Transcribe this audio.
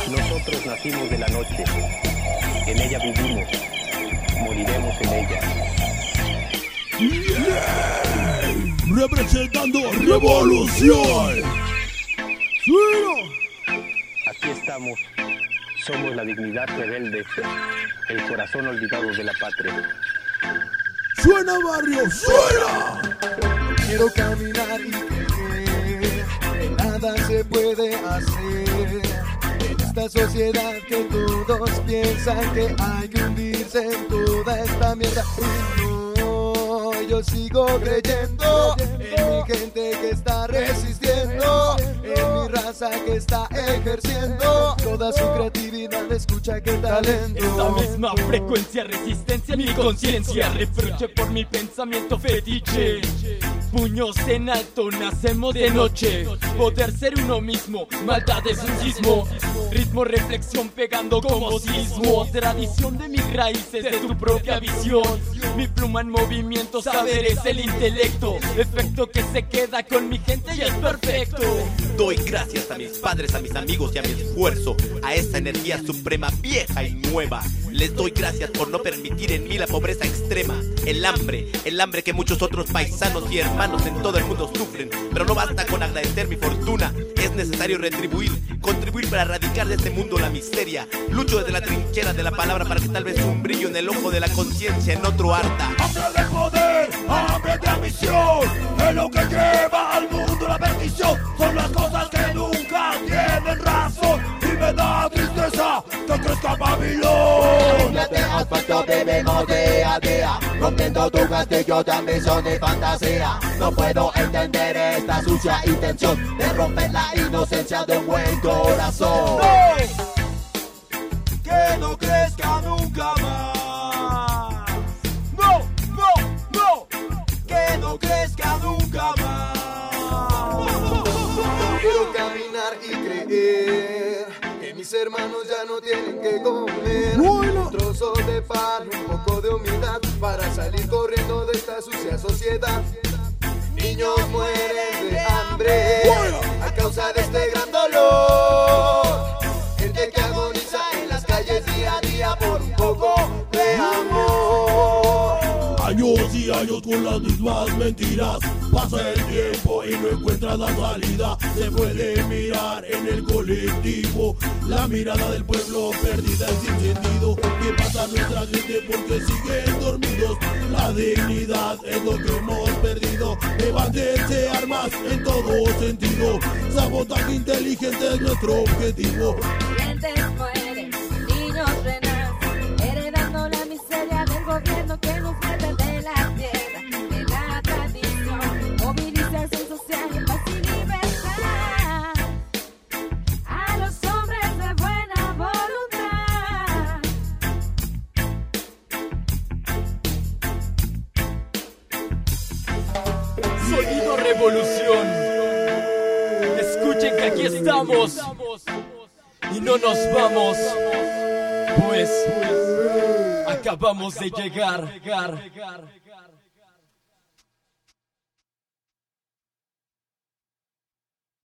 Nosotros nacimos de la noche, en ella vivimos, moriremos en ella. Yeah. Representando Revolución. ¡Suena! Aquí estamos, somos la dignidad rebelde, el corazón olvidado de la patria. ¡Suena, barrio, suena! Quiero caminar y creer que nada se puede hacer en esta sociedad que todos piensan que hay que hundirse en toda esta mierda. Y no, yo sigo creyendo en mi gente que está resistiendo, en mi raza que está ejerciendo toda su creatividad, escucha qué talento. Esta misma frecuencia, resistencia, mi conciencia, reproche por mi pensamiento fetiche. Puños en alto, nacemos de noche. Poder ser uno mismo, maldad es un sismo. Ritmo, reflexión pegando como sismo. Tradición de mis raíces, de tu propia visión. Mi pluma en movimiento, saber es el intelecto. Efecto que se queda con mi gente y es perfecto. Doy gracias a mis padres, a mis amigos y a mi esfuerzo, a esa energía suprema vieja y nueva. Les doy gracias por no permitir en mí la pobreza extrema, el hambre que muchos otros paisanos y hermanos en todo el mundo sufren. Pero no basta con agradecer mi fortuna, es necesario retribuir, contribuir para erradicar de este mundo la miseria. Lucho desde la trinchera de la palabra para que tal vez un brillo en el ojo de la conciencia en otro arda. Hambre de poder, hambre de ambición, es lo que lleva al mundo la perdición. Son las cosas que nunca tienen razón y me da tristeza que crezca Babilón. Cámbiate asfalto, vivimos día a día, rompiendo tu castillo de ambición y fantasía. No puedo entender esta sucia intención de romper la inocencia de un buen corazón. ¡No! Que no crezca nunca más. No, no, no. Que no crezca nunca más. Quiero caminar y creer que mis hermanos ya no tienen que comer. Un trozo de pan, un poco de humildad para salir corriendo de esta sucia sociedad. Niños mueren de hambre a causa de este gran dolor. Gente que agoniza en las calles día a día por un poco de amor. Años y años con las mismas mentiras. Pasa el tiempo y no encuentras la salida. Se puede mirar en el colectivo la mirada del pueblo perdida y sin sentido. ¿Qué pasa a nuestra gente porque siguen dormidos? La dignidad es lo que hemos perdido. Levántense armas en todo sentido. Sabotaje inteligente es nuestro objetivo. Gentes mueren, niños renacen, heredando la miseria del gobierno que nos mete de la tierra, de la tradición, movilización social, paz y libertad, a los hombres de buena voluntad. Sonido Revolución. Escuchen que aquí estamos y no nos vamos, pues acabamos de llegar.